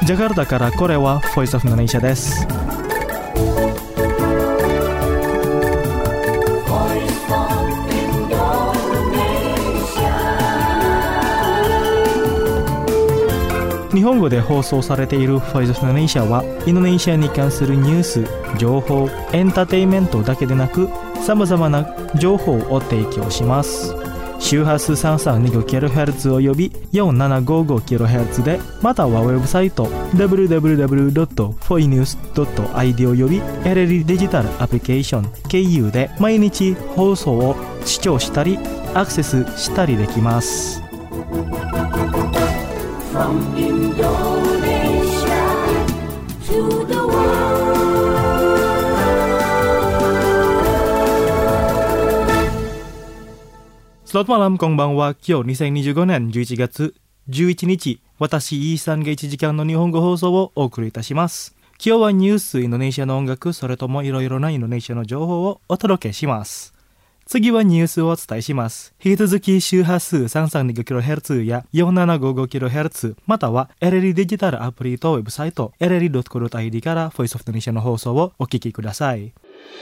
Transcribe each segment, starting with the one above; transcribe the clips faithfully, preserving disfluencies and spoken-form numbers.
ジャカルタからこれは Voice of Indonesia です。日本語で放送されている Voice of Indonesia はインドネシアに関するニュース、情報、エンターテインメントだけでなくさまざまな情報を提供します。周波数 さんさんにごキロヘルツ および よんななごごキロヘルツ で、またはウェブサイト ダブリューダブリューダブリュードットフォイニュースドットアイディー および エルエル デジタルアプリケーション経由で毎日放送を視聴したりアクセスしたりできます。From Indonesia to the world. Selamat malam, konbanwa. Kyo にせんにじゅうごねんじゅういちがつじゅういちにち、私イーさんがいちじかんの日本語放送をお送りいたします。今日はニュース、インドネシアの音楽、それともいろいろなインドネシアの情報をお届けします。次はニュースをお伝えします。引き続き周波数 さんさんにごキロヘルツ や よんななごごキロヘルツ、または エルエル デジタルアプリとウェブサイト エルエルドットコムドットアイディー から Voice of Indonesia の放送をお聞きください。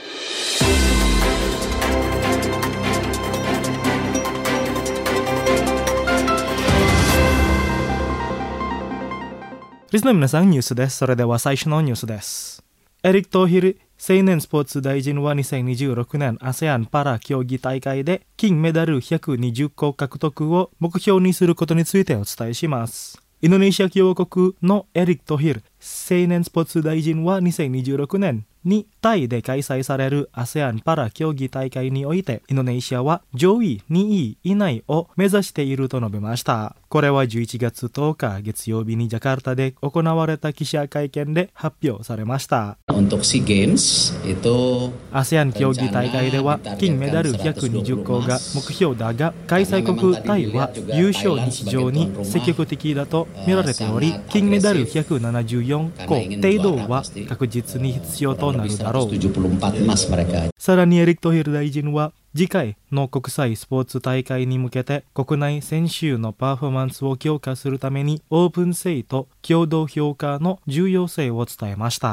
リスナーの皆さん、ニュースです。それでは最初のニュースです。エリック・トーヒル青年スポーツ大臣はにせんにじゅうろくねん アセアン パラ競技大会で金メダルひゃくにじゅっこ獲得を目標にすることについてお伝えします。インドネシア共和国のエリック・トヒル青年スポーツ大臣はにせんにじゅうろくねんにタイで開催される アセアン パラ競技大会においてインドネシアは上位にい以内を目指していると述べました。これはじゅういちがつとおか月曜日にジャカルタで行われた記者会見で発表されました。 Untuk SEA Games itu アセアン 競技大会では金メダルひゃくにじゅっこが目標だが、開催国タイは優勝に非常に積極的だと見られており、金メダルひゃくななじゅうよんこ程度は確実に必要となるだろう。さらにエリック・トヒル大臣は次回の国際スポーツ大会に向けて国内選手のパフォーマンスを強化するためにオープン性と共同評価の重要性を伝えました。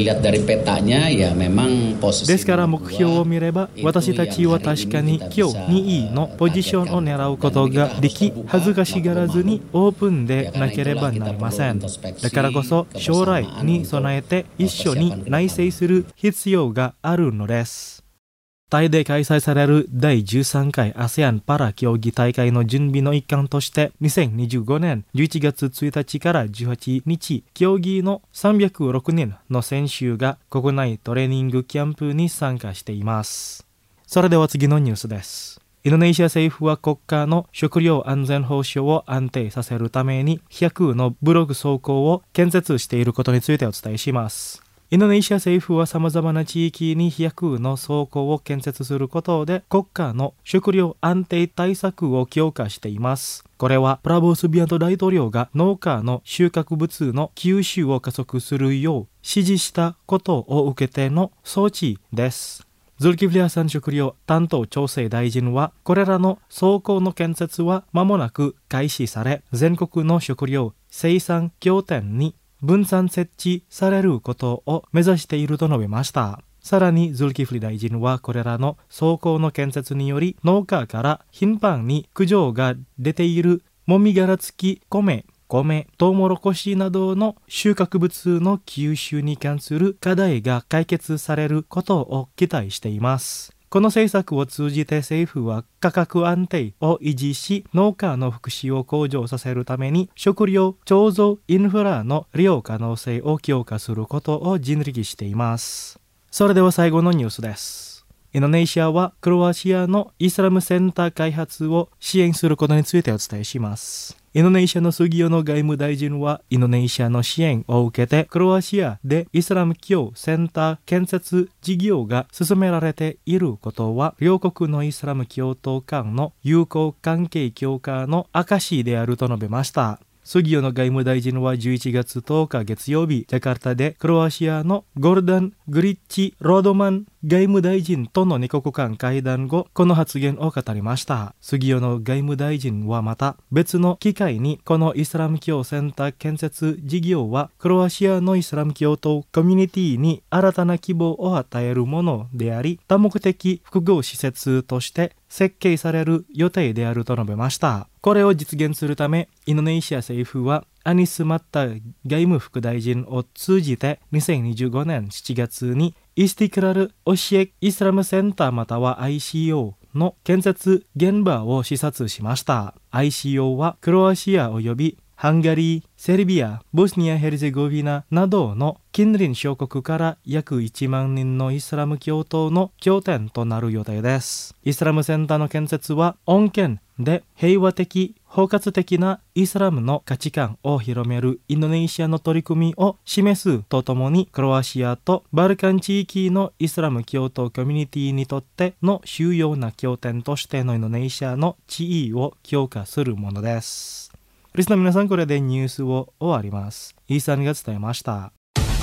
ですから目標を見れば私たちは確かに今日にいのポジションを狙うことができ、恥ずかしがらずにオープンでなければなりません。だからこそ将来に備えて一緒に内省する必要があるのです。タイで開催されるだいじゅうさんかい アセアン パラ競技大会の準備の一環としてにせんにじゅうごねんじゅういちがつついたちからじゅうはちにち、競技のさんびゃくろくにんの選手が国内トレーニングキャンプに参加しています。それでは次のニュースです。インドネシア政府は国家の食料安全保障を安定させるためにひゃくのブログ倉庫を建設していることについてお伝えします。インドネシア政府は様々な地域にひゃくの倉庫を建設することで国家の食料安定対策を強化しています。これはプラボー・スビアント大統領が農家の収穫物の吸収を加速するよう指示したことを受けての措置です。ズルキフリアさん食料担当調整大臣はこれらの倉庫の建設は間もなく開始され、全国の食料生産拠点に分散設置されることを目指していると述べました。さらにズルキフリ大臣はこれらの倉庫の建設により農家から頻繁に苦情が出ているもみ殻付き米、米、トウモロコシなどの収穫物の吸収に関する課題が解決されることを期待しています。この政策を通じて政府は価格安定を維持し、農家の福祉を向上させるために食料貯蔵インフラの利用可能性を強化することを尽力しています。それでは最後のニュースです。インドネシアはクロアチアのイスラムセンター開発を支援することについてお伝えします。インドネシアのスギオの外務大臣はインドネシアの支援を受けてクロアチアでイスラム教センター建設事業が進められていることは両国のイスラム教徒間の友好関係強化の証であると述べました。 杉与の外務大臣はじゅういちがつとおか月曜日、ジャカルタでクロアチアのゴルダン・グリッチ・ロードマン外務大臣との二国間会談後、この発言を語りました。杉与の外務大臣はまた別の機会に、このイスラム教センター建設事業はクロアチアのイスラム教徒コミュニティに新たな希望を与えるものであり、多目的複合施設として設計される予定であると述べました。これを実現するため、インドネシア政府はアニス・マッタ外務副大臣を通じてにせんにじゅうごねんしちがつにイスティクラル・オシエイスラムセンターまたは アイシーオー の建設現場を視察しました。 アイシーオー はクロアチア及びハンガリー、セルビア、ボスニア・ヘルゼゴビナなどの近隣諸国から約いちまんにんのイスラム教徒の拠点となる予定です。イスラムセンターの建設は穏健で平和的、包括的なイスラムの価値観を広めるインドネシアの取り組みを示すとともに、クロアチアとバルカン地域のイスラム教徒コミュニティにとっての主要な拠点としてのインドネシアの地位を強化するものです。リスナーの皆さん、これでニュースを終わります。イーサンが伝えました。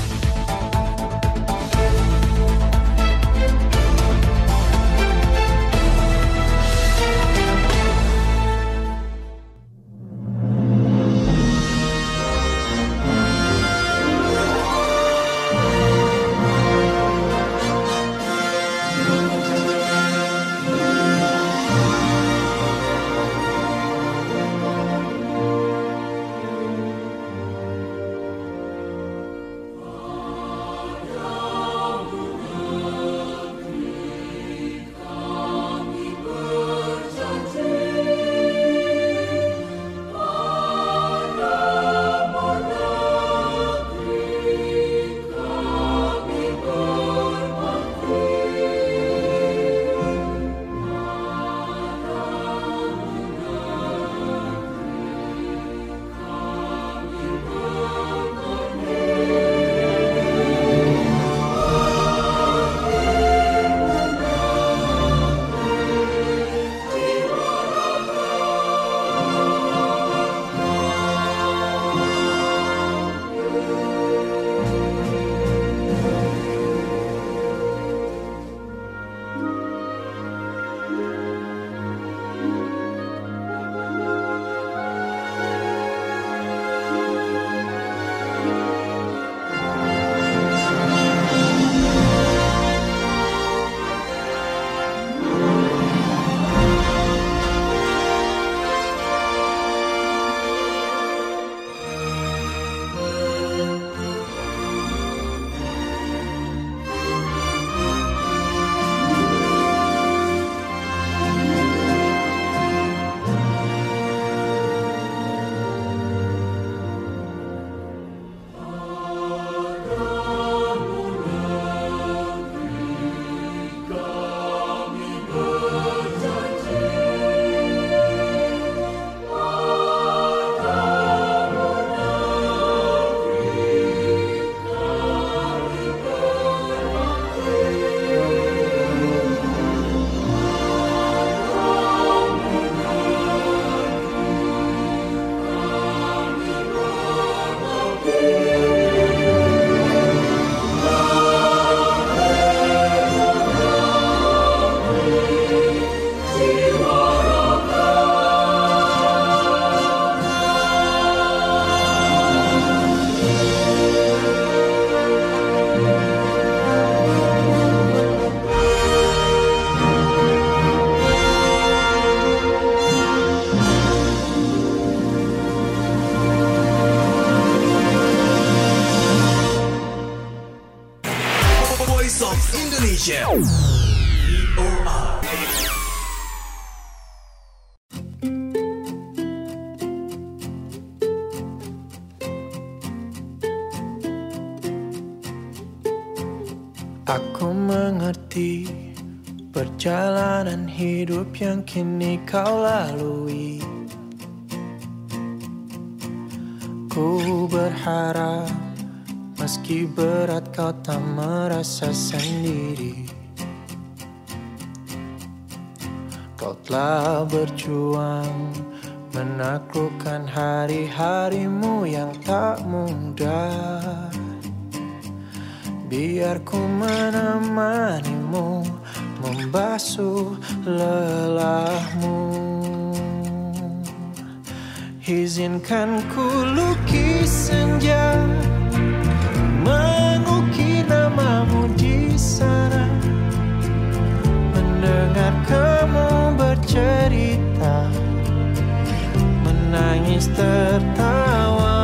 Indonesia. V O R. Aku mengerti perjalanan hidup yang kini kau lalui. Ku berharap meski berat kau tak merasa sendiri. Kau telah berjuang menaklukkan hari-harimu yang tak mudah. Biar ku menemanimu, membasuh lelahmu. Izinkan ku lukis senja, mengukir namamu di sana, mendengar kamu bercerita, menangis tertawa.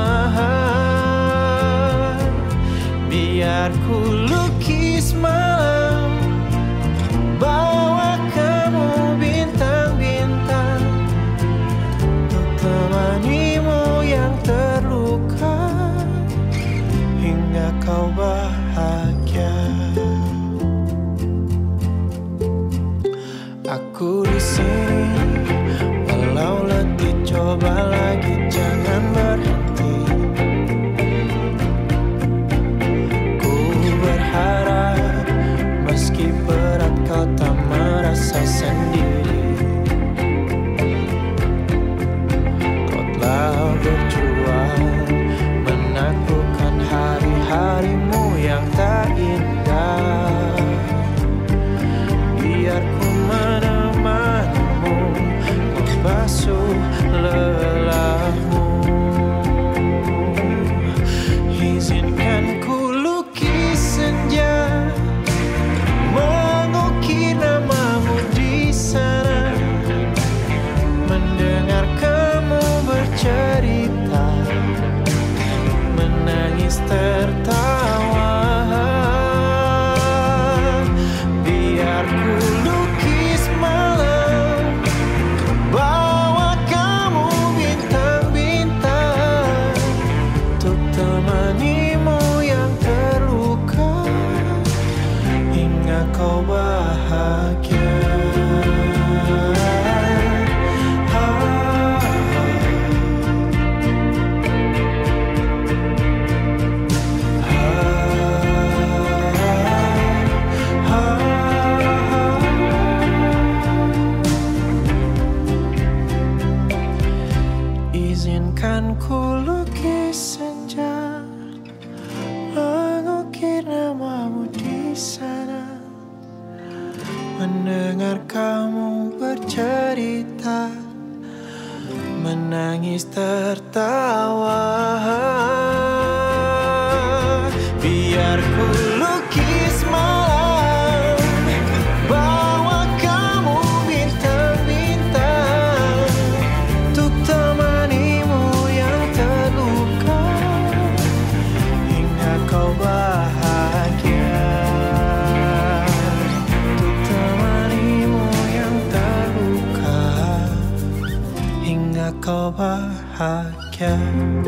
Biar ku lukis malam, bawa kamu bintang-bintang, untuk temanimu yang terluka, hingga kau bahagia. Aku di sini, walau letih coba lagi, jangan berhenti. Ku berharap meski berat kau tak merasa sendiri. Kau telah berjuang menaklukkan hari-harimu yang tak indah. Biar ku menemanimu, membasuh lelahmu. Izinkan ku lukis senja, mengukir namamu di sana, mendengar kamu bercerita, menangis tertawa. Biar ku lukis malam, bawa kamu bintang-bintang, untuk temanimu yang terluka, hingga kau bahagia. Izinkan ku lukis senja, mengukir namamu di sana, mendengar kamu bercerita, menangis tertawa. Biar ku lukis malam, bawa kamu bintang-bintang, untuk temanimu yang terluka, hingga kau bahagia. Untuk temanimu yang terluka, hingga kau bahagia.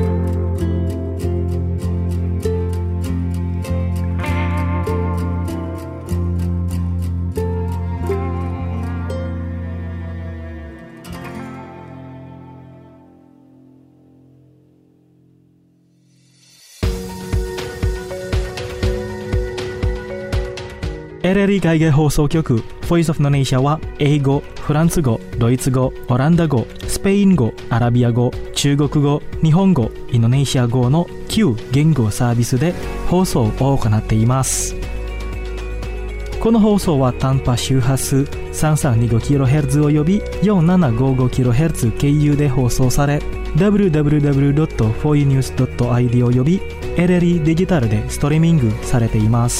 エルエルイ 海外放送局 Voice of Indonesia は英語、フランス語、ドイツ語、オランダ語、スペイン語、アラビア語、中国語、日本語、インドネシア語のきゅう言語サービスで放送を行っています。この放送は短波周波数 さんさんにごキロヘルツ および よんななごごキロヘルツ 経由で放送され ダブリューダブリューダブリュードットフォーイーニュースドットアイディー および エルエルイ デジタルでストリーミングされています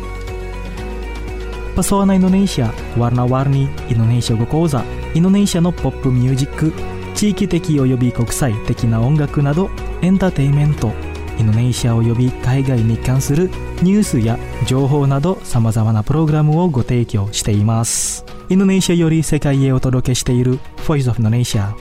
。Pesona Indonesia, warna-warni Indonesia語講座、インドネシアのポップミュージック、地域的および国際的な音楽などエンターテインメント、インドネシアおよび海外に関するニュースや情報などさまざまなプログラムをご提供しています。インドネシアより世界へお届けしている Voice of Indonesia。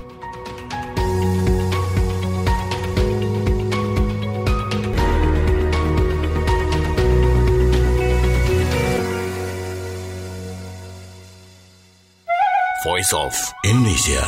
Voice of Indonesia。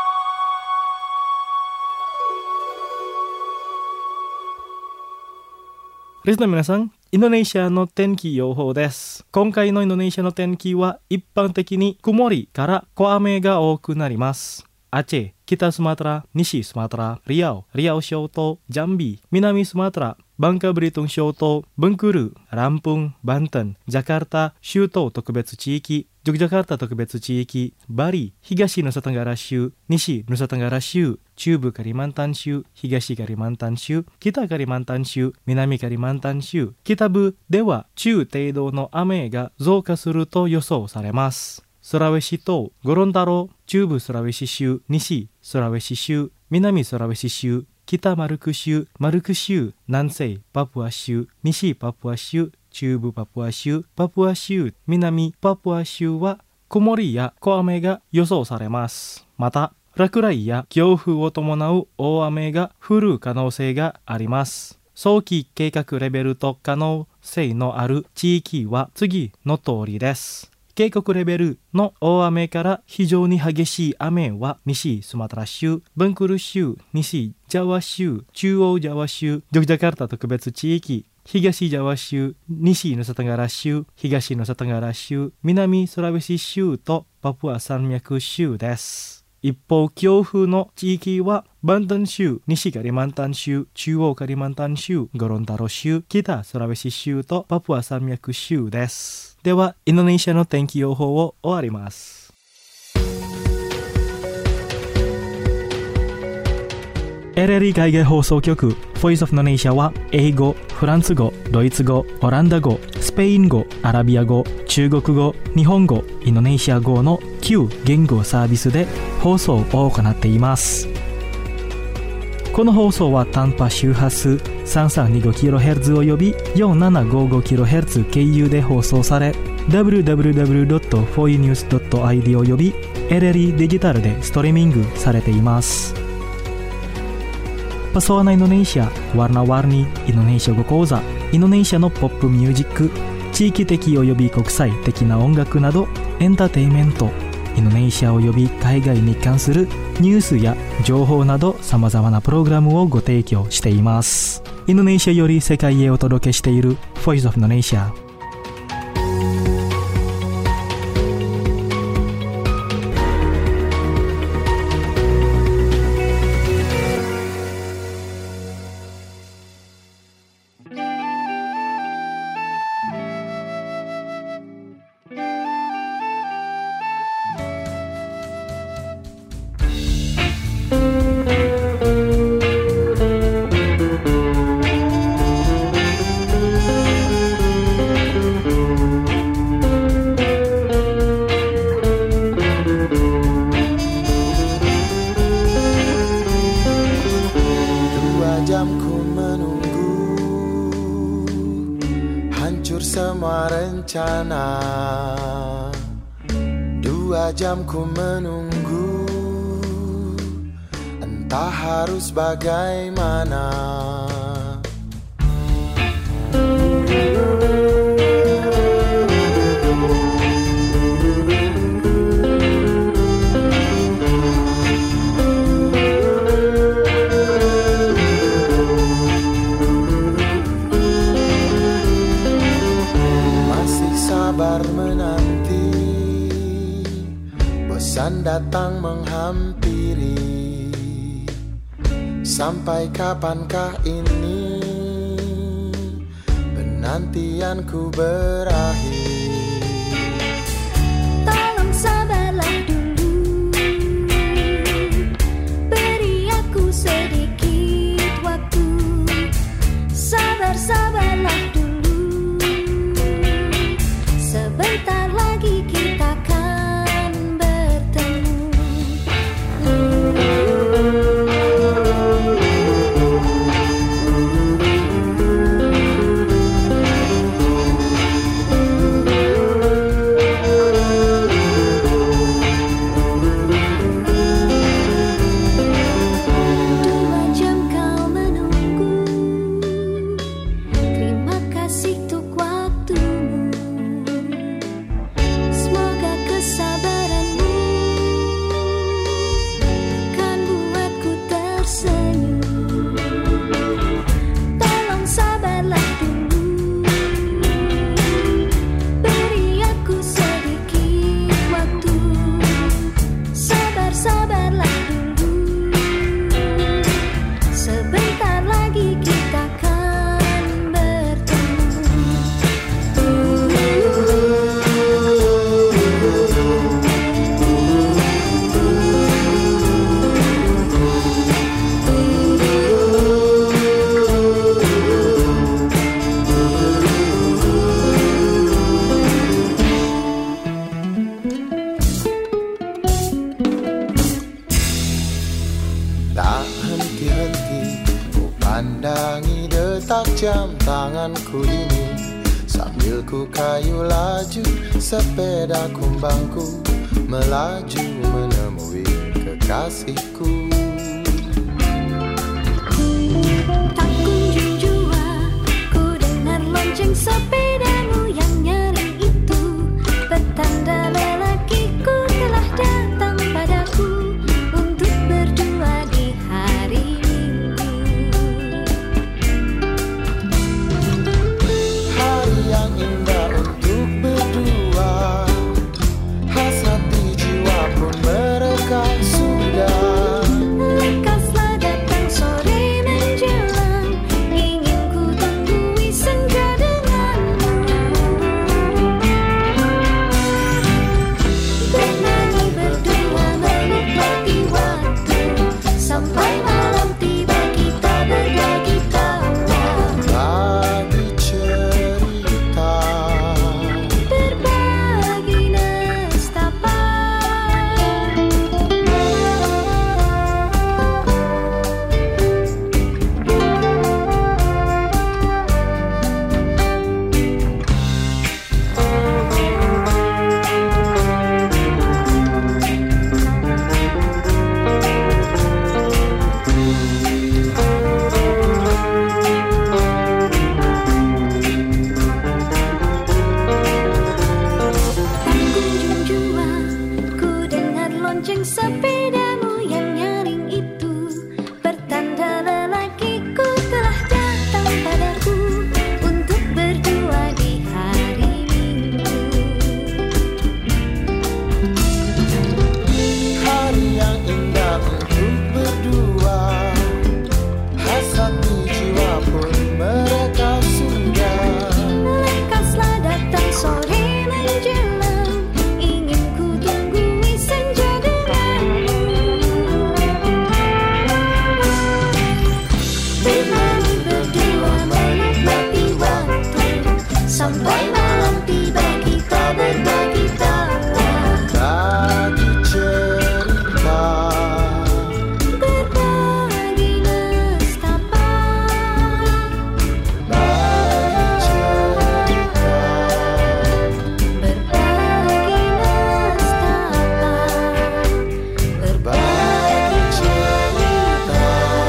リスナーの皆さん、インドネシアの天気予報です。今回のインドネシアの天気は一般的に曇りから小雨が多くなります。 Aceh, Kita Sumatera, Nishi Sumatera, Riau, Riau Syoto, Jambi, Minami Sumatera, Bangka Belitung Syoto, Bengkulu, Lampung, Banten, Jakarta, Shuto 特別地域、ジョグジャカルタ特別地域、バリ、東ヌサテンガラ州、西ヌサテンガラ州、中部カリマンタン州、東カリマンタン州、北カリマンタン州、南カリマンタン州、北部では中程度の雨が増加すると予想されます。スラウェシ島、ゴロンタロ、中部スラウェシ州、西スラウェシ州、南スラウェシ州、北マルク州、マルク州、南西パプア州、西パプア州、中部パプア州、パプア州、南パプア州は曇りや小雨が予想されます。また、落雷や強風を伴う大雨が降る可能性があります。早期計画レベルと可能性のある地域は次の通りです。警告レベルの大雨から非常に激しい雨は西スマトラ州、ベンクル州、西ジャワ州、中央ジャワ州、ジョグジャカルタ特別地域、東ジャワ州、西ヌサテンガラ州、東ヌサテンガラ州、南スラウェシ州とパプア山脈州です。一方、強風の地域はバンタン州、西カリマンタン州、中央カリマンタン州、ゴロンタロ州、北スラウェシ州とパプア山脈州です。では、インドネシアの天気予報を終わります。エルエルイ 海外放送局 Voice of Indonesia は英語、フランス語、ドイツ語、オランダ語、スペイン語、アラビア語、中国語、日本語、インドネシア語のきゅう言語サービスで放送を行っています。この放送は短波周波数 さんさんにごキロヘルツ および よんななごごキロヘルツ 経由で放送され ダブリューダブリューダブリュードットフォーイーニュースドットアイディー および エルエルイ デジタルでストリーミングされています。Pesona Indonesia, Warna-warni Indonesia語講座、インドネシアのポップミュージック、地域的および国際的な音楽などエンターテインメント、インドネシアおよび海外に関するニュースや情報など様々なプログラムをご提供しています。インドネシアより世界へお届けしている Voice of Indonesia。 Dua jam ku menunggu, entah harus bagaimana. Masih sabar menanti, bosan datang menghampiri. Sampai kapankah ini penantianku berakhir? Tolong sabarlah dulu, beri aku sedikit waktu. Sabar-sabarlah dulu, sebentar lagi kita akan bertemu. jam tanganku ini, sambil ku kayu laju sepeda kumbangku, melaju menemui kekasihku. Tak kunjung jua ku dengar lonceng sepedamu yang nyaring itu, petanda lelakiku telah datang padaku untuk berdua di hari Minggu. Hari yang indah untuk berdua, hasrat jiwa pun mereka sudah. Lekaslah datang sore menjelang, ingin ku tunggui senja denganmu. Bernyanyi berdua menikmati waktu, sampai malam tiba kita berbagi tawa, Bagi cerita, berbagi nestapa. Tak kunjung jua ku dengar lonceng sepedamu yang nyaring itu, pertanda lelakiku telah datang padaku untuk berdua di hari Minggu. hari yang indah untuk berdua, hasrat jiwa pun mereka sudah. Lekaslah datang sore menjelang, ingin ku tunggui senja denganmu. Bernyanyi berdua menikmati waktu, sampai malam tiba kita berbagi tawa, Bagi cerita, berbagi nestapa. bagi cerita, Berbagi nestapa, bagi cerita.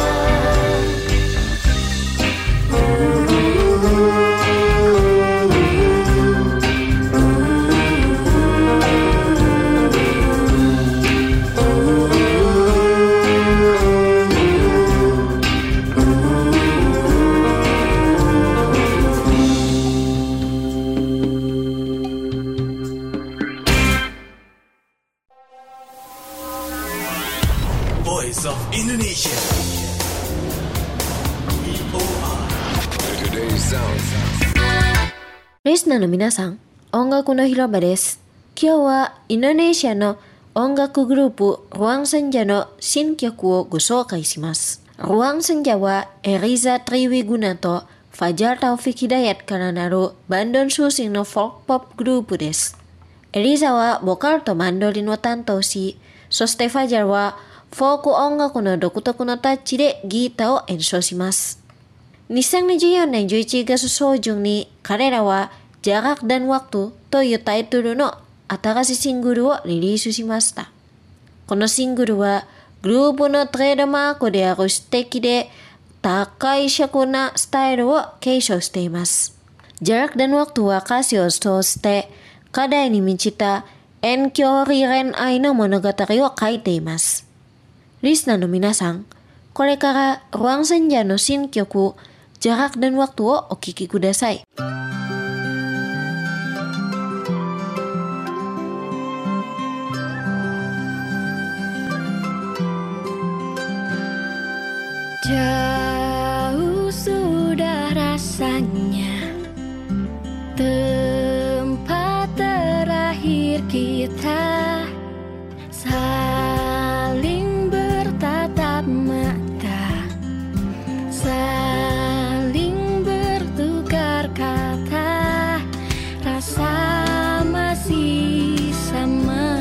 Voice of Indonesia. V O R. Today's sound. リスナーの皆さん、音楽の広場です。今日はインドネシアの音楽グループ Ruang Senja の新曲をご紹介します。Ruang Senja はエリザ・トリウィグナとファジャー・タオフィキ・ダイアットからなるバンドン出身のフォークポップグループです。エリザはボカルとマンドリンを担当し、そしてファジャーはフォーク音楽の独特のタッチでギターを演奏します。にせんにじゅうよねんじゅういちがつ初旬に彼らはJarak dan Waktu というタイトルの新しいシングルをリリースしました。このシングルはグループのトレードマークである素敵で高い尺なスタイルを継承しています。Jarak dan Waktu は歌詞を通して課題に満ちた遠距離恋愛の物語を書いています。リスナーの皆さん、これから Ruang Senja の新曲 Jarak dan Waktu をお聴きください。 Jauh sudah rasanya tempat terakhir kita saling bertatap mata, saling bertukar kata, rasa masih sama,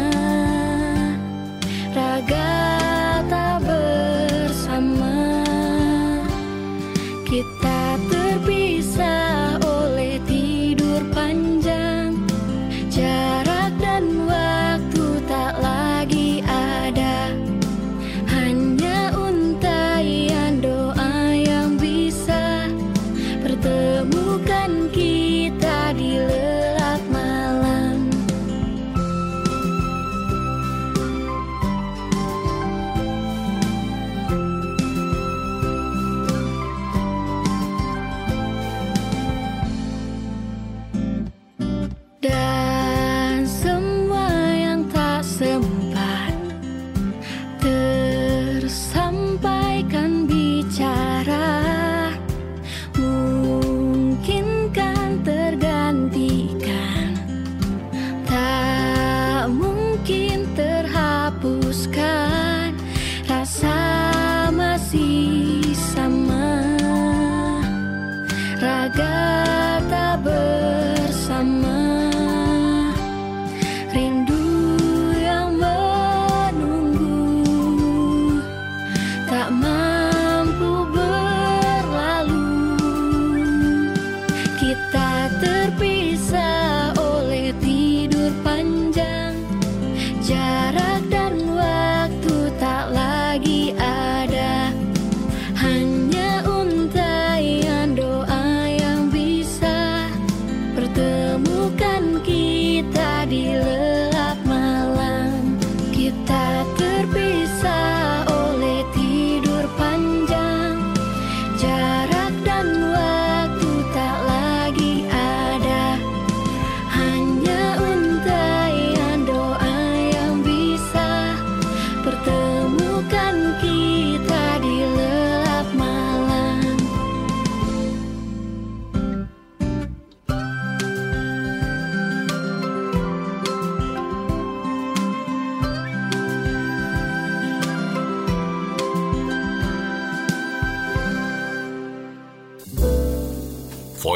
raga tak bersama. Kita terpisah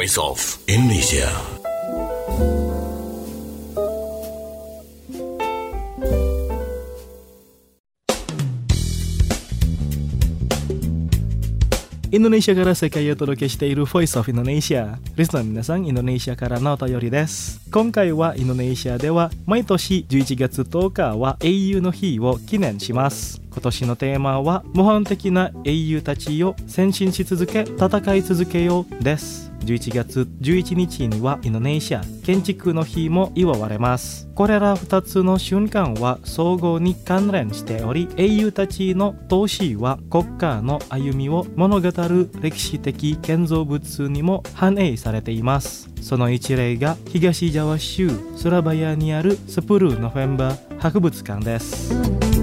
Voice of Indonesia. Indonesia から世界へお届けしている Voice of Indonesia。リスナーの皆さん、インドネシアからのお便りです。今回はインドネシアでは毎年じゅういちがつとおかは英雄の日を記念します。今年のテーマは模範的な英雄たちを先進し続け戦い続けようです。じゅういちがつじゅういちにちにはインドネシア建築の日も祝われます。これらふたつの瞬間は相互に関連しており、英雄たちの闘志は国家の歩みを物語る歴史的建造物にも反映されています。その一例が東ジャワ州スラバヤにあるスプル・ノフェンバー博物館です。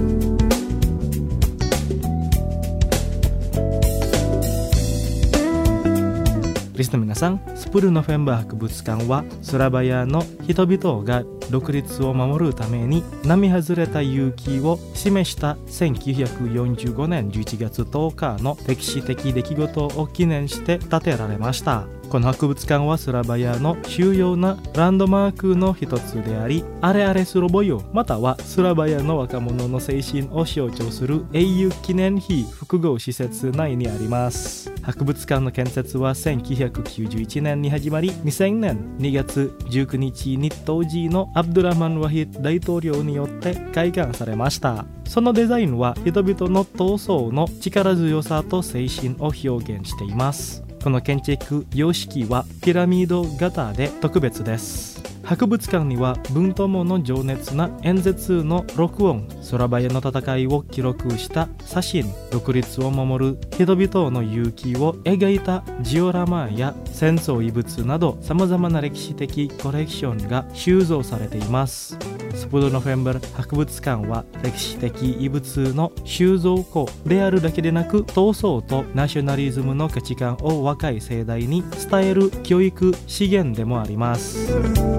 リスナーの皆さん、スプル・ノフェンバー博物館はスラバヤの人々が独立を守るために並外れた勇気を示したせんきゅうひゃくよんじゅうごねんじゅういちがつとおかの歴史的出来事を記念して建てられました。この博物館はスラバヤの主要なランドマークの一つであり、アレアレスロボヨまたはスラバヤの若者の精神を象徴する英雄記念碑複合施設内にあります。博物館の建設はせんきゅうひゃくきゅうじゅういちねんに始まり、にせんねんにがつじゅうくにちに当時のアブドゥラマン・ワヒッ大統領によって開館されました。そのデザインは人々の闘争の力強さと精神を表現しています。この建築様式はピラミッド型で特別です。博物館には文友の情熱な演説の録音、スラバヤの戦いを記録した写真、独立を守る人々の勇気を描いたジオラマや戦争遺物など様々な歴史的コレクションが収蔵されています。スプル・ノフェンバー博物館は歴史的遺物の収蔵庫であるだけでなく、闘争とナショナリズムの価値観を若い世代に伝える教育資源でもあります。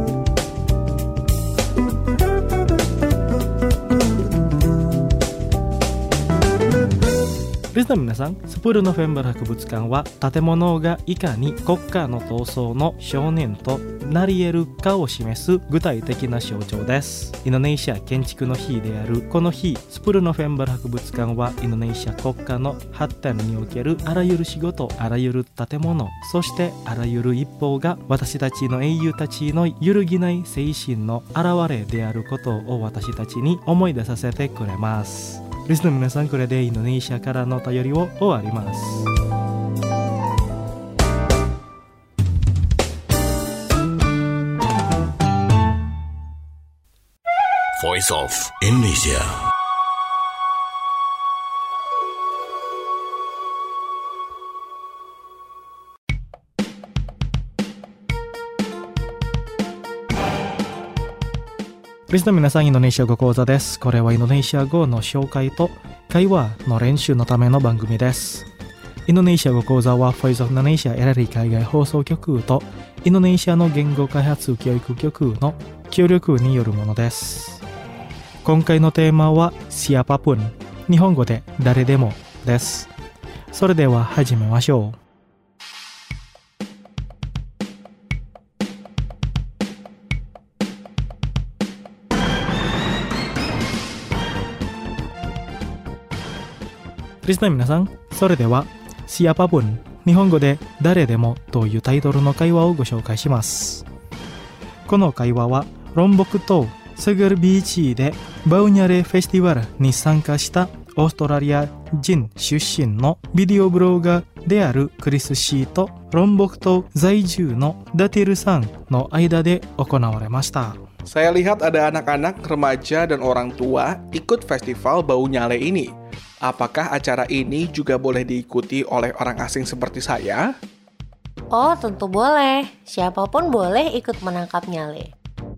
リスナーの皆さん、スプル・ノフェンバー博物館は建物がいかに国家の闘争の証人となり得るかを示す具体的な象徴です。インドネシア建築の日であるこの日、スプル・ノフェンバー博物館はインドネシア国家の発展におけるあらゆる仕事、あらゆる建物、そしてあらゆる一方が私たちの英雄たちの揺るぎない精神の表れであることを私たちに思い出させてくれます。リスナーの皆さん、これでインドネシアからのお便りを終わります。 Voice of Indonesia. リスナーの皆さん、インドネシア語講座です。これはインドネシア語の紹介と会話の練習のための番組です。インドネシア語講座は Voice of Indonesia エルエルイ海外放送局とインドネシアの言語開発教育局の協力によるものです。今回のテーマは Siapapun、 日本語で誰でもです。それでは始めましょう。リスナーの皆さん、それでは Siapapun、 日本語で誰でもというタイトルの会話をご紹介します。この会話はロンボク島セグルビーチでバウニャレフェスティバルに参加したオーストラリア人出身のビデオブロガーであるクリス・シーとロンボク島在住のダティルさんの間で行われました。 Saya lihat ada anak-anak, remaja, dan orang tua ikut festival Bau Nyale ini. Apakah acara ini juga boleh diikuti oleh orang asing seperti saya? Oh, tentu boleh. Siapapun boleh ikut menangkap nyale.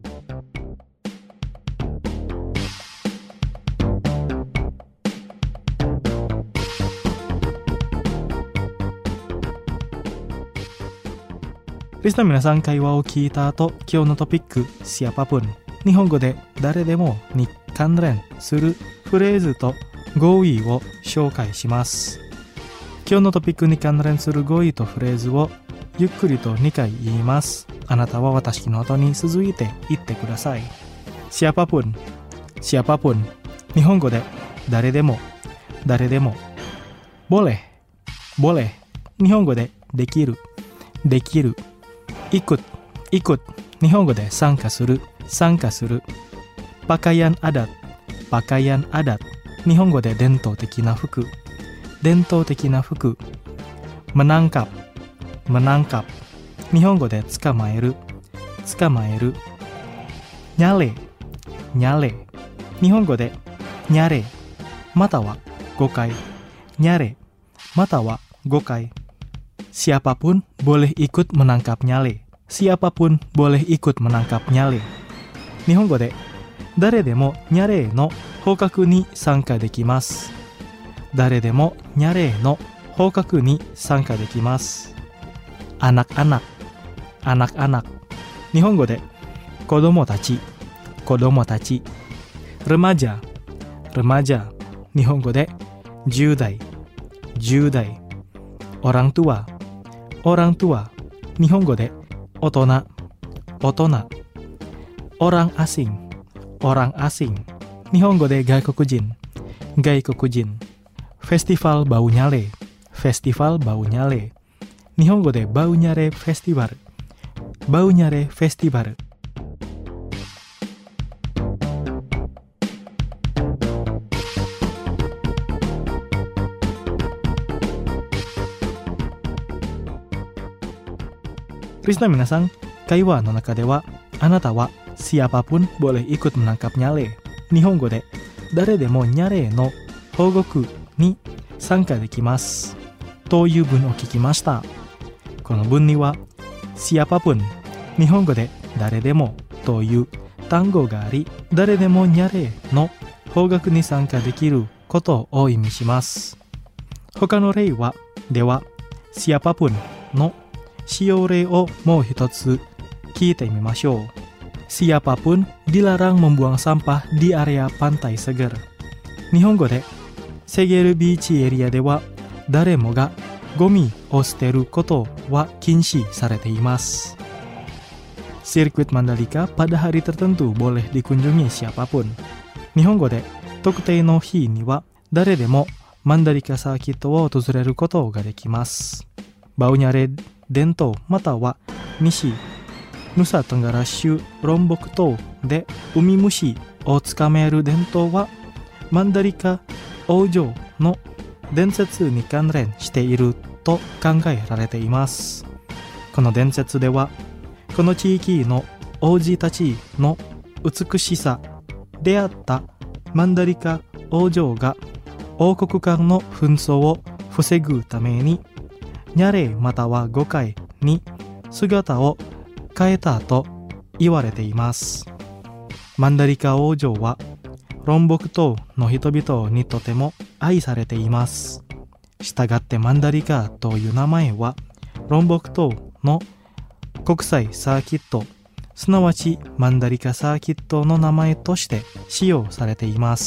リスナーの皆さん、会話を聞いた後、今日のトピック Siapapun、 日本語で誰でもに関連するフレーズと語彙を紹介します。今日のトピックに関連する語彙とフレーズをゆっくりとにかい言います。あなたは私の後に続いて言ってください。siapapun siapapun 日本語で誰でも誰でも。boleh boleh 日本語でできるできる。ikut ikut 日本語で参加する参加する。pakaian adat pakaian adat 日本語で伝統的な服伝統的な服。menangkap menangkap 日本語で捕まえる捕まえる。nyale nyale 日本語でにゃれまたはごかいにゃれまたはごかい。siapapun boleh ikut menangkap nyale siapapun boleh ikut menangkap nyale 日本語で誰でもニャレーの捕獲に参加できます。誰でもニャレーの捕獲に参加できます。anak-anak anak-anak 日本語で子供たち子供たち。remaja remaja 日本語でじゅう代じゅう代。orang tua orang tua 日本語で大人大人。orang asing orang asing 日本語で外国人外国人。festival bau nyale festival bau nyale 日本語でバウニャレフェスティバルバウニャレフェスティバル。リスナー皆さん、会話の中ではあなたは siapapun boleh ikut menangkap nyale 日本語で誰でもニャレの保護区に参加できますという文を聞きました。この文には siapapun 日本語で誰でもという単語があり、誰でもニャレの保護区に参加できることを意味します。他の例はでは siapapun の使用例をもう一つ聞いてみましょう。siapapun dilarang membuang sampah di area pantai Seger 日本語でセゲルビーチエリアでは誰もがゴミを捨てることは禁止されています。Sirkuit Mandalika pada hari tertentu boleh dikunjungi siapapun 日本語で特定の日には誰でもマンダリカサーキットを訪れることができます。バウニャレ伝統または西ヌサトンガラ州ロンボク島でウミムシをつかめる伝統はマンダリカ王女の伝説に関連していると考えられています。この伝説ではこの地域の王子たちの美しさであったマンダリカ王女が王国間の紛争を防ぐためにニャレまたはごかいに姿を変えたと言われています。マンダリカ王女はロンボク島の人々にとても愛されています。したがってマンダリカという名前はロンボク島の国際サーキット、すなわちマンダリカサーキットの名前として使用されています。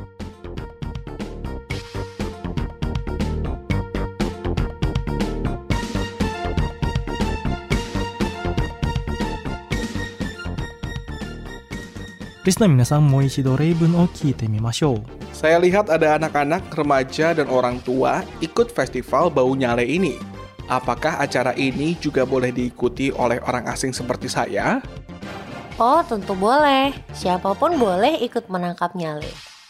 リスナー皆さんもう一度例文を聞いてみましょう。 Saya lihat ada anak-anak, remaja, dan orang tua ikut festival bau nyale ini. Apakah acara ini juga boleh diikuti oleh orang asing seperti saya? Oh, tentu boleh. Siapapun boleh ikut menangkap nyale.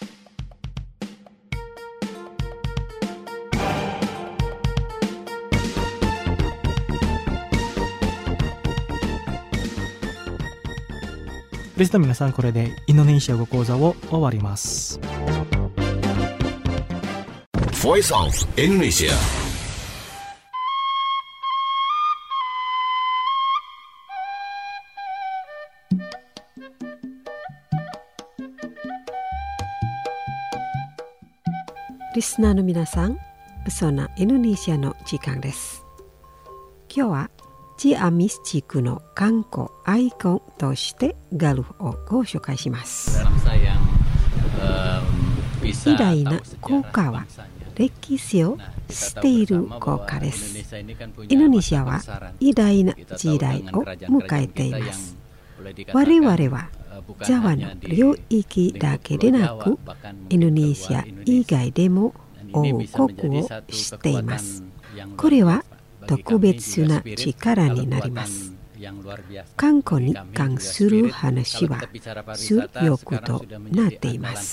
リスナー皆さん、これでインドネシア語講座を終わります。 Voice of Indonesia. Listenerの皆さん、Pesona Indonesiaの時間です。今日はチアミス地区の観光アイコンとしてガルフをご紹介します。偉大な効果は歴史を知っている国家です。インドネシアは偉大な時代を迎えています。我々はジャワの領域だけでなく、インドネシア以外でも王国を知っています。これは特別な力になります。観光に関する話は強くとなっています。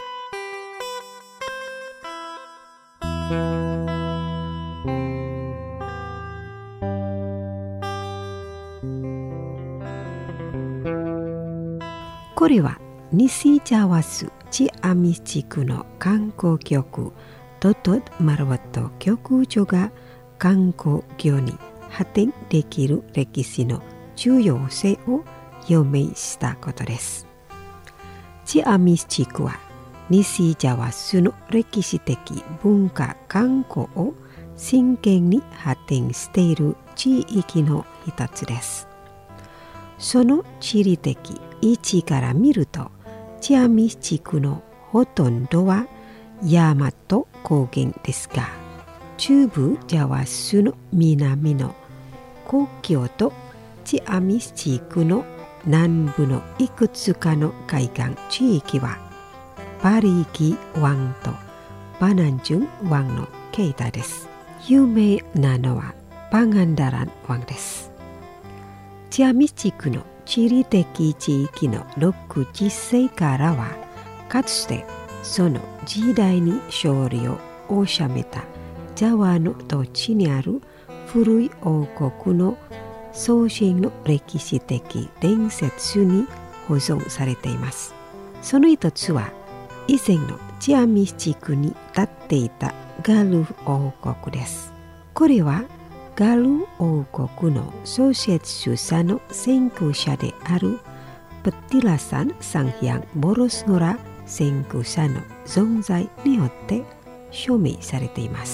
これは西ジャワ州チアミス地区の観光局トトッマルワット局長が観光業に発展できる歴史の重要性を表明したことです。チアミス地区は西ジャワ州の歴史的文化観光を真剣に発展している地域の一つです。その地理的位置から見ると、チアミス地区のほとんどはヤマト高原ですが、中部ジャワ州の南の国境とチアミス地区の南部のいくつかの海岸地域はパリギ湾とバナンジュン湾の境内です。有名なのはパガンダラン湾です。チアミス地区の地理的地域のろくじゅっ世からは、かつてその時代に勝利を収めたジャワの土地にある古い王国の創新の歴史的伝説に保存されています。その一つは、以前のチアミス地区に立っていたガル王国です。これはガル王国の創設者の先駆者であるペティラサン・サンヒャン・ボロスノラ先駆者の存在によって証明されています。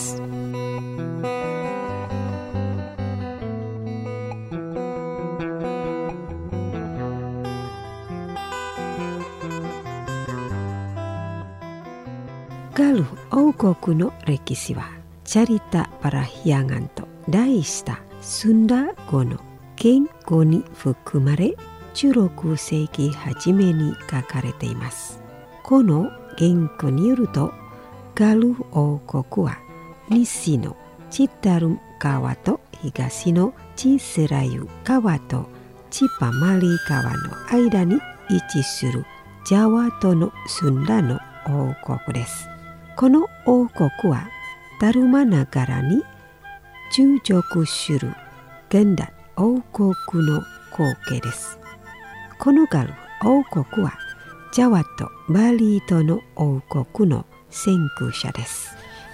ガル王国の歴史はチャリタ・パラヒアガンと題したスンダ語の原語に含まれ、じゅうろく世紀初めに書かれています。この原語によると、ガル王国は西のチッタルン川と東のチセラユ川とチパマリ川の間に位置するジャワ島のスンダの王国です。この王国はダルマナガラに従属する現代王国の後継です。このガル王国はジャワとバリ島の王国の先駆者です。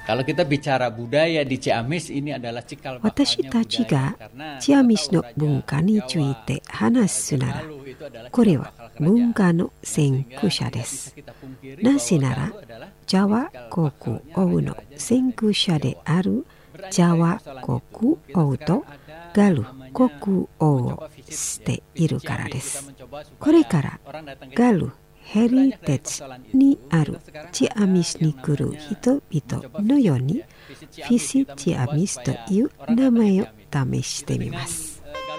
私たちがチアミスの文化について話すなら、これは文化の先駆者です。なぜなら、ジャワ国王の先駆者であるジャワ国王とガル国王を知っているからです。これからガルヘリテッジにあるチアミスに来る人々のように、フィシチアミスという名前を試してみます。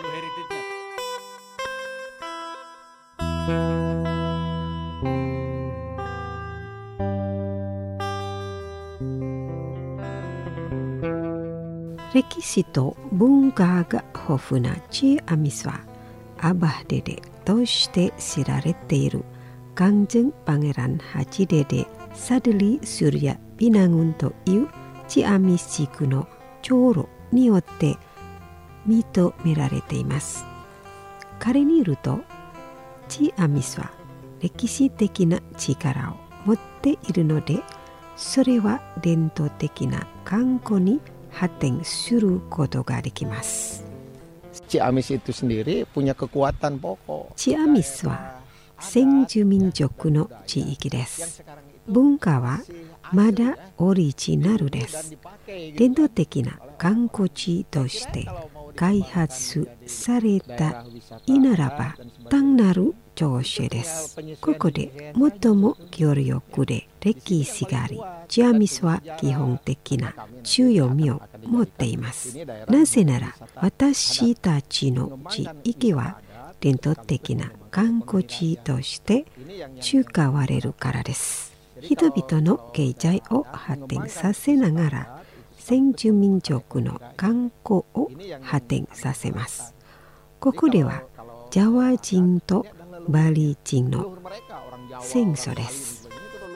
歴史と文化が豊富なチアミスはアバデデとして知られている강정 Pangeran Haji Dede Sadili Surya Pinangunというチアミス地区の長老によって認められています。彼によると、チアミスは歴史的な力を持っているので、それは伝統的な観光に発展することができます。 チアミスitu sendiri punya kekuatan pokok。 チアミスは先住民族の地域です。文化はまだオリジナルです。伝統的な観光地として開発されたいならば、単なる調子です。ここで最も強力で歴史があり、チアミスは基本的な強みを持っています。なぜなら私たちの地域は伝統的な観光地として使われるからです。人々の経済を発展させながら先住民族の観光を発展させます。ここではジャワ人とバリ人の戦争です。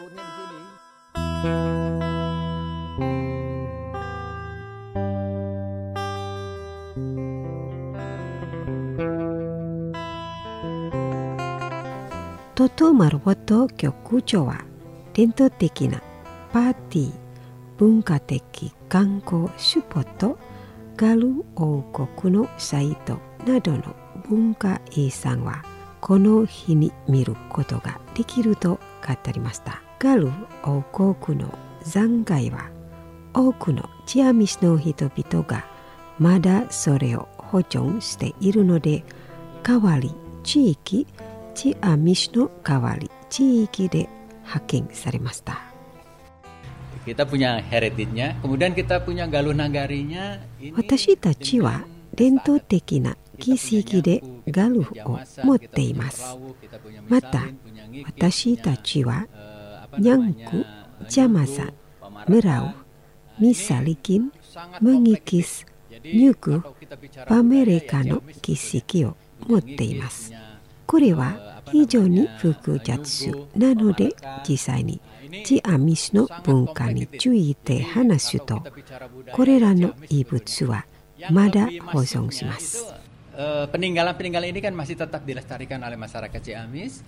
トトマルボト局長は伝統的なパーティー、文化的観光スポット、ガル王国のサイトなどの文化遺産はこの日に見ることができると語りました。ガル王国の残骸は多くのチアミスの人々がまだそれを保存しているので、代わり地域、チアミスの代わり地域で派遣されました。 Kita punya heritage-nya, kemudian kita punya Galuh Nagarinya. 私たちは伝統的な儀式でガルフを持っています。また私たちはニャンク、ジャマサ、メラウ、ミサリキン、ムギキス、ニュク、パメレカの儀式を持っています。これは非常に複雑なので、実際にチアミスの文化について話すと、これらの遺物はまだ保存します。 Peninggalan-peninggalan ini kan masih tetap dilestarikan oleh masyarakat Ciamis.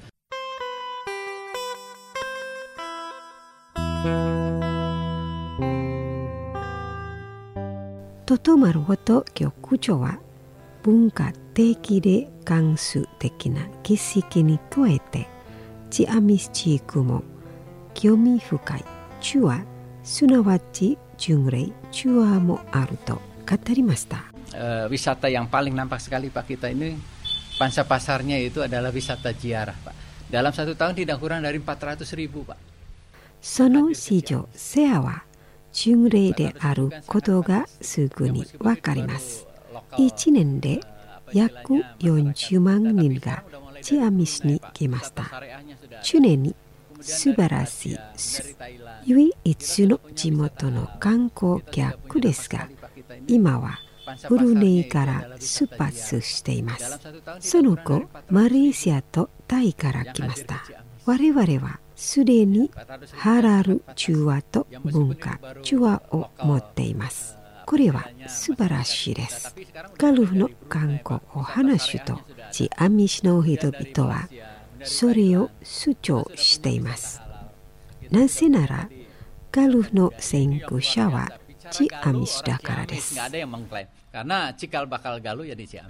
トトマルボト局長は文化的で関数的な儀式に加えて、チアミス地域も興味深いチュア、すなわち巡礼チュアもあると語りました。 Uh, wisata yang paling nampak sekali Pak kita ini pangsa pasarnya itu adalah wisata ziarah Pak. Dalam satu tahun tidak kurang dari empat ratus ribu Pak. その市場セアは巡礼であることがすぐにわかります。いちねんで約よんじゅうまんにんがチアミスに来ました。常に素晴らしい唯一の地元の観光客ですが、今はブルネイから出発しています。その後マレーシアとタイから来ました。我々はすでにハラルチュアと文化チュアを持っています。これは素晴らしいです。ガルフの観光を話すと、チアミスの人々はそれを主張しています。なぜならガルフの先駆者はチアミスだからです。 Karena cikal bakal Galuh ya di Ciamis.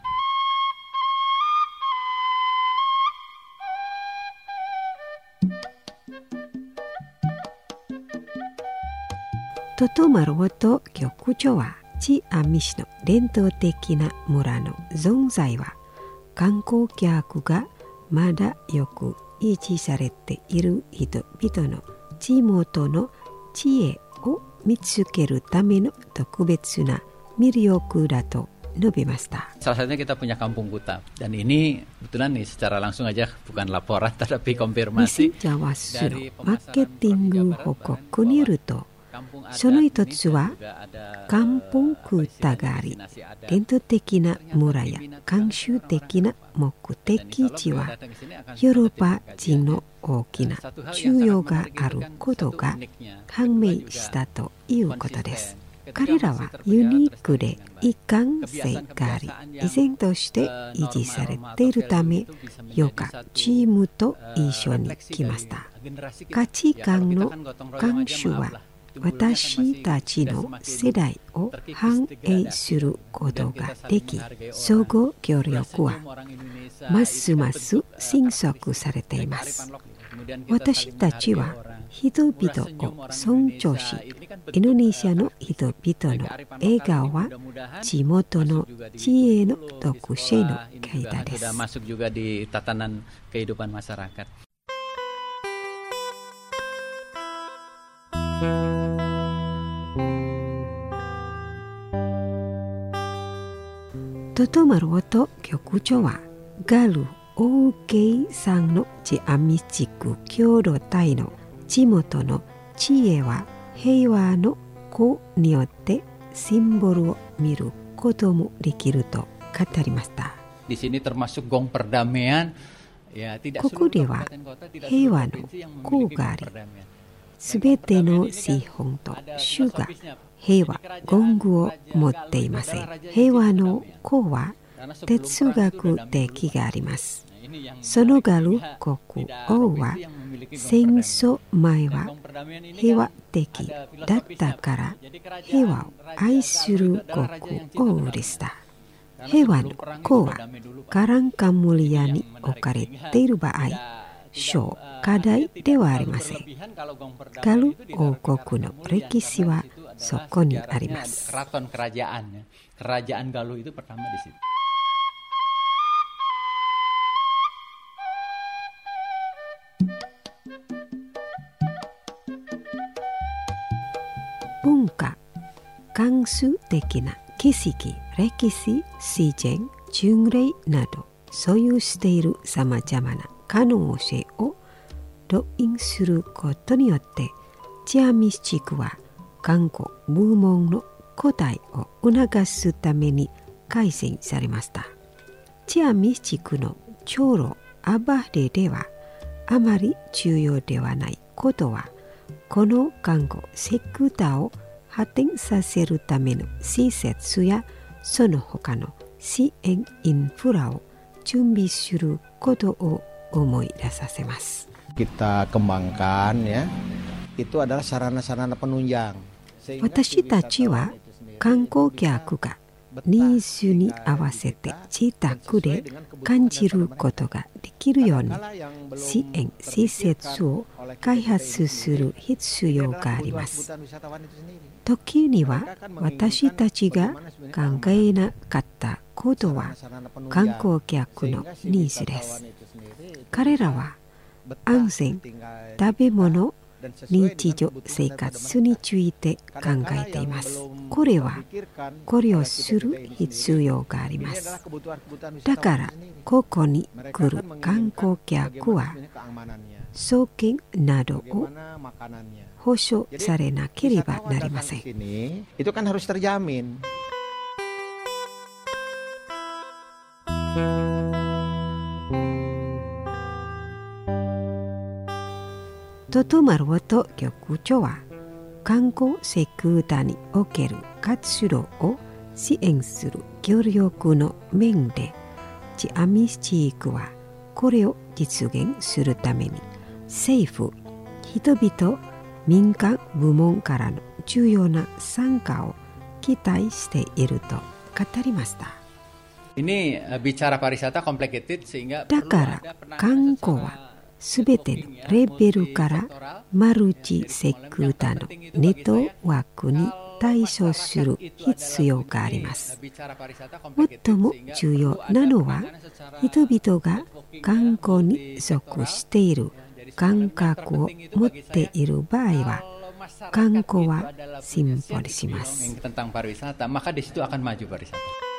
トトマルボト局長はチアミスの伝統的な村の存在は観光客がまだよく維持されている人々の地元の知恵を見つけるための特別な魅力だと述べました。 Salah satunya kita punya kampung kuta dan ini kebetulan nih secara langsung aja bukan laporan tetapi konfirmasi dari マーケティング報告によると、その一つはカンポンクータがあり、伝統的な村や慣習的な目的地はヨーロッパ人の大きな需要があることが判明したということです。彼らはユニークで一貫性があり、依然として維持されているため、よくチームと一緒に来ました。価値観の慣習は私たちの世代を反映することができ、相互協力はますます進捗されています。私たちは人々を尊重し、インドネシアの人々の笑顔は地元の知恵の特性の結果です。 masuk juga di tatanan kehidupan masyarakat. Totomaruoto Kyokucho wa Galuh Oukei Sanのチアミス地区共同体の地元の知恵は平和の子によってシンボルを見ることもできると語りました。 Di sini termasuk gong perdamaian. Ya, tidak ここでは平和の子があり、すべての資本と主が平和ゴングを持っていません。平和の子は哲学的があります。そのガル国王は戦争前は平和的だったから平和を愛する国王でした。平和の子はカランカムリアに置かれている場合、小課題ではありません。ガル王国の歴史はそこにあります。 Keraton kerajaan, kerajaan Galuh itu pertama di situ. 文化、関数的な景色、歴史、自然、巡礼など所有しているさまざまな可能性を動員することによってチアミス地区は観光部門の古代を促すために改善されました。チアミス地区の長老アバレではあまり重要ではないことは、この観光セクターを発展させるための施設やその他の支援インフラを準備することを思い出させます。 Kita kembangkan ya, itu adalah sarana-sarana penunjang. 私たちは観光客がニーズに合わせて自宅で感じることができるように支援施設を開発する必要があります。時には私たちが考えなかったことは観光客のニーズです。彼らは安全、食べ物、日常生活について考えています。これは考慮する必要があります。だからここに来る観光客は送金などを保証されなければなりません。 Itu kan harus terjamin. Totomaruoto Kyokuchoは観光セクターにおける活動を支援する協力の面で、チアミス地区はこれを実現するために政府、人々、民間部門からの重要な参加を期待していると語りました。 Ini bicara pariwisata complicated sehingga だから観光はすべてのレベルからマルチセクターのネットワークに対処する必要があります。最も重要なのは人々が観光に属している感覚を持っている場合は観光は進歩します。 tentang pariwisata, maka di situ akan maju pariwisata.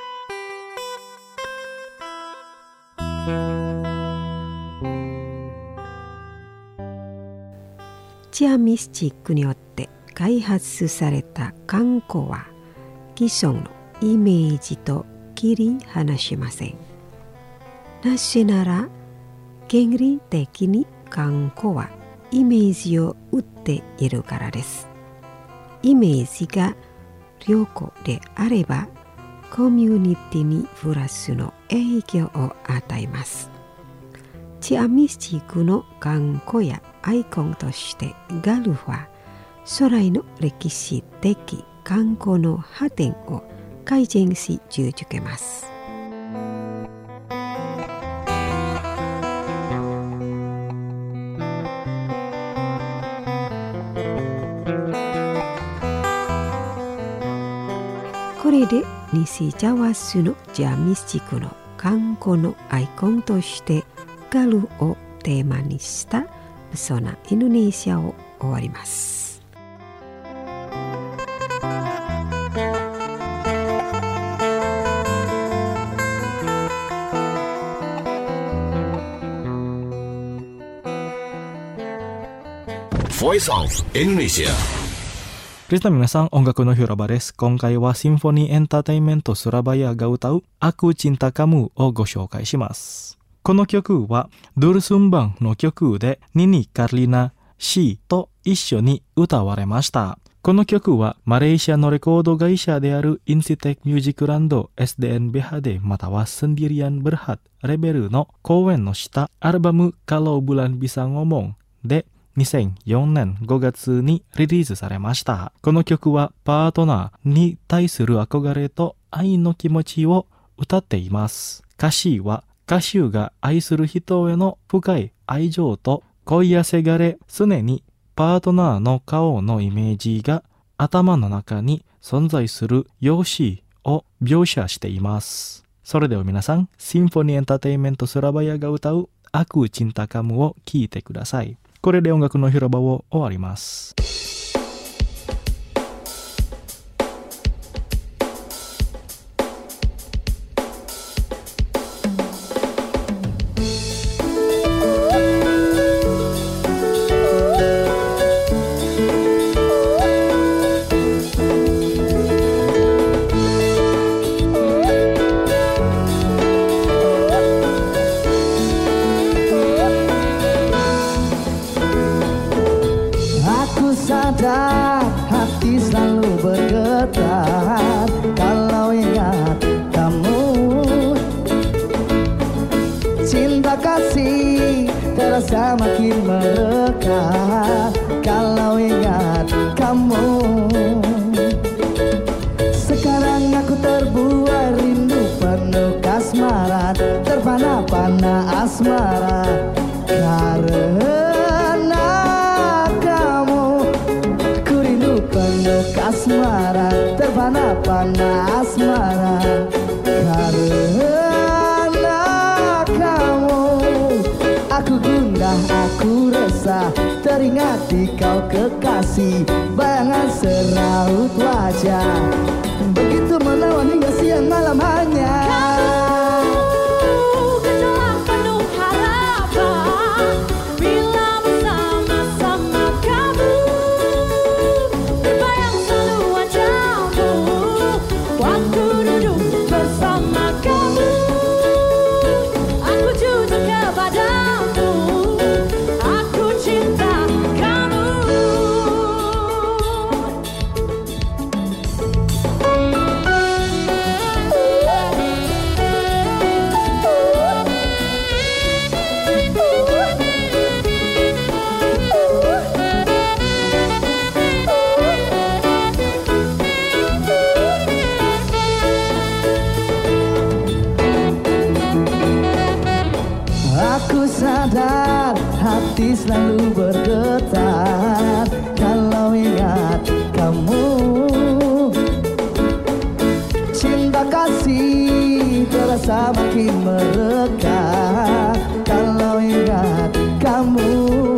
チアミス地区によって開発された観光は既存のイメージと切り離しません。なぜなら原理的に観光はイメージを打っているからです。イメージが良好であればコミュニティにプラスの影響を与えます。チアミス地区の観光やアイコンとしてガルフは将来の歴史的観光の発展を改善し続けます。 これで西ジャワスのジャミス地区の観光のアイコンとしてガルをテーマにしたPesona Indonesiaを終わります。 Voice of Indonesia。 リスナー皆さん、音楽の広場です。今回はシンフォニーエンターテインメントスラバヤが歌うAku Cinta Kamuをご紹介します。この曲はドゥルスンバンの曲でニニ・カルリナ・シーと一緒に歌われました。この曲はマレーシアのレコード会社であるインシテクミュージックランド エスディーエヌビーエイチディー またはSendirian Berhadレベルの公演のしたアルバムKalau Bulan Bisa Ngomongでにせんよねんごがつにリリースされました。この曲はパートナーに対する憧れと愛の気持ちを歌っています。歌詞は歌手が愛する人への深い愛情と恋やせがれ、常にパートナーの顔のイメージが頭の中に存在する様子を描写しています。それでは皆さん、シンフォニーエンターテインメントスラバヤが歌うAku Cinta Kamuを聴いてください。これで音楽の広場を終わります。 Sadar hati selalu bergetar kalau ingat kamu. Cinta kasih terasa makin melekat kalau ingat kamu. Sekarang aku terbuai rindu penuh kasmaran, terpana-pana asmara karena asmara, terpana-pana asmara karena kamu. Aku gundah, aku resah, teringat di kau kekasih, bayangan seraut wajah begitu menawan hingga siang malam hanya. Sadar hati selalu bergetar kalau ingat kamu. Cinta kasih terasa makin melekat kalau ingat kamu.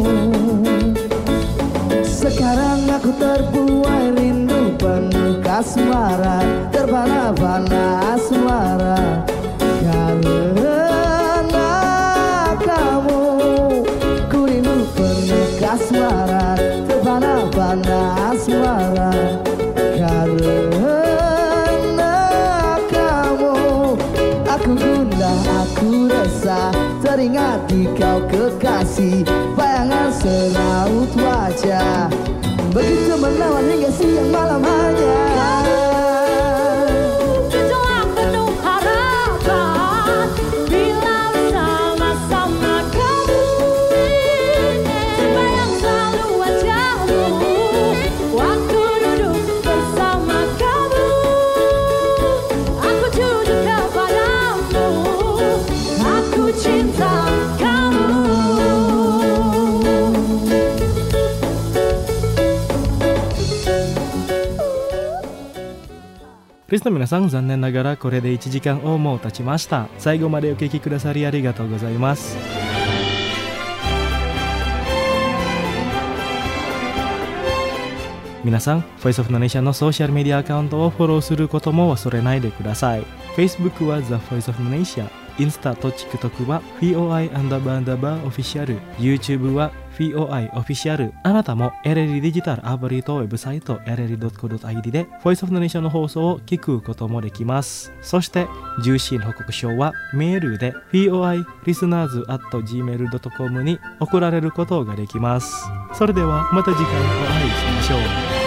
Sekarang aku terbuai rindu penuh kasmaran, terpana-pana asmara karena asmara, terpana-pana asmara karena kamu. Aku gundah, aku resah, teringat di kau kekasih, bayangan seraut wajah begitu menawan hingga siang malam hanya. リスの皆さん、残念ながらこれでいちじかんをもう経ちました。最後までお聞きくださりありがとうございます。皆さん、Voice of Indonesia のソーシャルメディアアカウントをフォローすることも忘れないでください。Facebook は The Voice of Indonesia、インスタと TikTok は ブイオーアイ アンダーバーアンダーバーオフィシャル、YouTube は ブイオーアイ オフィシャル。あなたもエレリデジタルアプリとウェブサイト エレリドットコードットアイディー で Voice of Indonesia の放送を聞くこともできます。そして重心報告書はメールで ブイオーアイ リスナーズ アット ジーメール ドットコム に送られることができます。それではまた次回お会いしましょう。